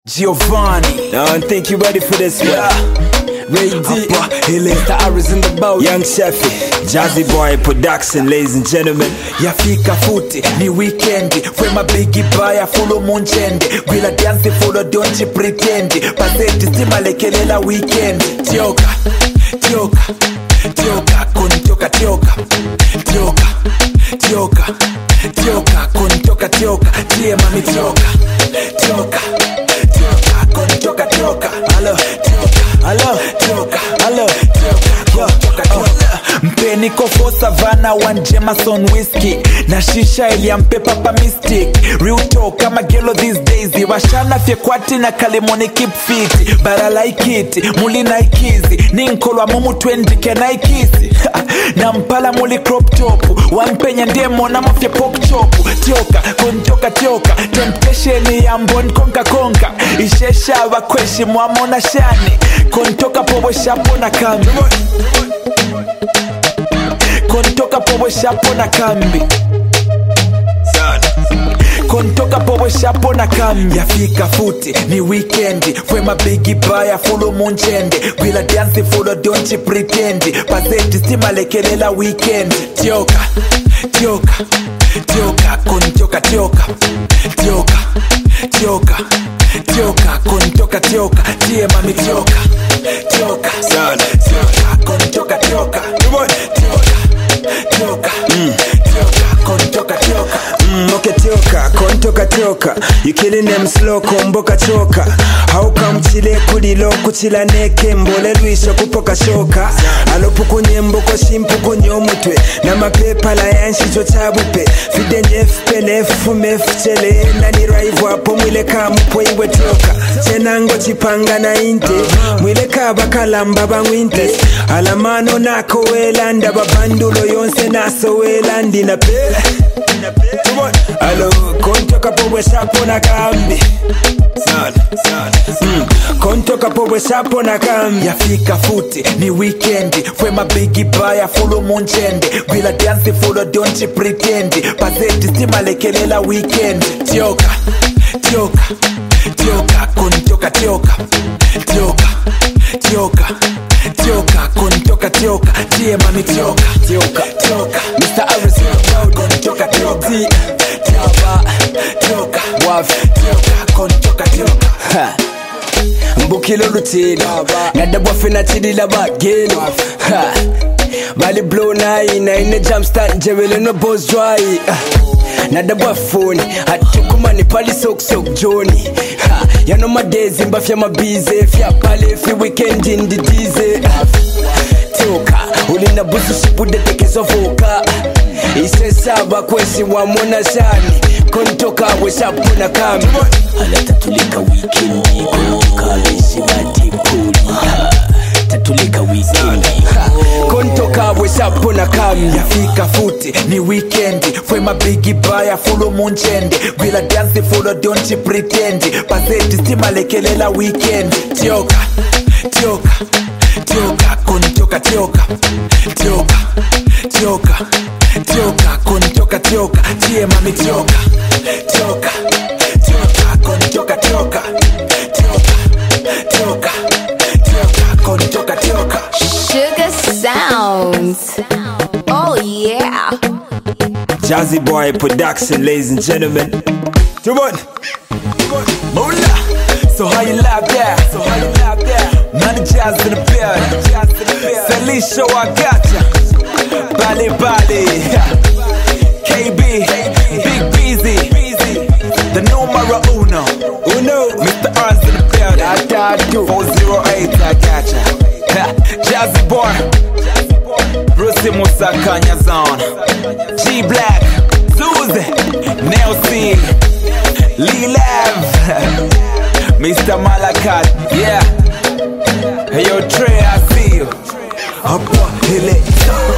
Giovanni, I don't think you ready for this one. Ray D, the Aris in the boat. Young Sheffy, Jazzy Boy Production, ladies and gentlemen. Yafika futi, ni weekendi. Fwema bigi baya, follow munchendi. Gwila dance, follow don't you pretend. Paseti stima lekelela weekend. Tioka, tioka, tioka, kunitoka tioka. Tioka, tioka, tioka, kunitoka tioka. Tie mami tioka, tioka. Tioka, tioka, hello, tioka, hello, tioka, hello, tioka, tioka. Mpeni kofo savana one Jameson whiskey na shisha iliampe papa mystic. Real talk kama gelo these days. Washana fyekwati na kalimoni keep fit. Bara like it, muli naikizi. Ninkolwa mumu 20 kenaikisi. Na mpala muli crop top. Wampenya ndemo na mafya pork chop. Tioka, kontoka tioka. Temptation ya mbon konka konka. Ishesha wakweshi mwamona shani. Kontoka pobo shapo na kambi. Kontoka pobo shapo na kambi. Kontoka pobo shapo na kambi. Yafika futi, ni weekendi. Fwema bigi baya, follow munchendi. Gwila dance, follow don't you pretend. Paseti stima lekelela weekend. Tioka, tioka, tioka, kontoka tioka. Tioka, tioka, tioka, kontoka tioka. Tie mami tioka, tioka, tioka, kontoka tioka. Tioka, tioka, tioka, kontoka tioka. Okay, tioka, kontoka tioka. You killing them slow, komboka choka. How come chile kulilo kuchila neke mbole luisho kupoka shoka. Alopu kunyembo kwa shimpu kunyomutwe. Na mapepa la yanshi chochabupe. Fide nyefe nefu mefchele. Nani raivu hapo mwile kamupo iwe tioka. Chenango chipanga na inte. Mwile kaba kalamba bangwinte. Alamano nako welanda. Babandulo yonse naso welandi na pele. Alo, kontoka pobo shapo na kambi. Kontoka pobo shapo na kambi. Yafika futi, ni weekendi. Fwema bigi baya, follow munchendi. Gwila dance, follow don't you pretend. Paseti stima lekelela weekend. Tioka, tioka, tioka, kontoka tioka. Tioka, tioka, tioka, kontoka tioka. Tie mami tioka, tioka, tioka. Mr. Aris, kontoka tioka. Tioka, tioka, waf, tioka, kontoka tioka. Mbukilo lutilo Nadabwa fina chidila bagelo Bali blow na ine jumpstart njewele no boss dry Nadabwa phone Hatukuma ni pali sok Johnny Yano madezi mba fya mabize Fya pale fi weekend in the dize Tioka Ulina busu shipude tekezo voka Ise saba kwesi wamona shani Kontoka weshapu na kami Ala tatulika weekendi Kontoka wesi matipuli Tatulika weekendi Kontoka weshapu na kami. Yafika futi, ni weekendi. Fwema bigi baya, follow munchendi. Gwila dance, follow don't you pretend. Paseti stima lekelela weekend. Tioka, tioka, tioka, kontoka tioka. Tioka, tioka, tioka, kontoka tioka. Tie mami tioka, tioka, tioka, kontoka tioka. Tioka, tioka, tioka, kontoka tioka. Sugar Sounds. Oh yeah. Jazzy Boy Production, ladies and gentlemen. Come on. Mola. So how you like that? So how you like that? Man, jazz in the building. Sally show, I gotcha. Bali Bali. KB. Big Beezy. The numero uno. Mr. R's in the building. 408, I gotcha. Jazzy Boy. Brucey Musa Kanyazon. G Black. Suzy. Nelson. Lee Lav. Mr. Malakat. Yeah. Hey yo Trey, I see you. Up,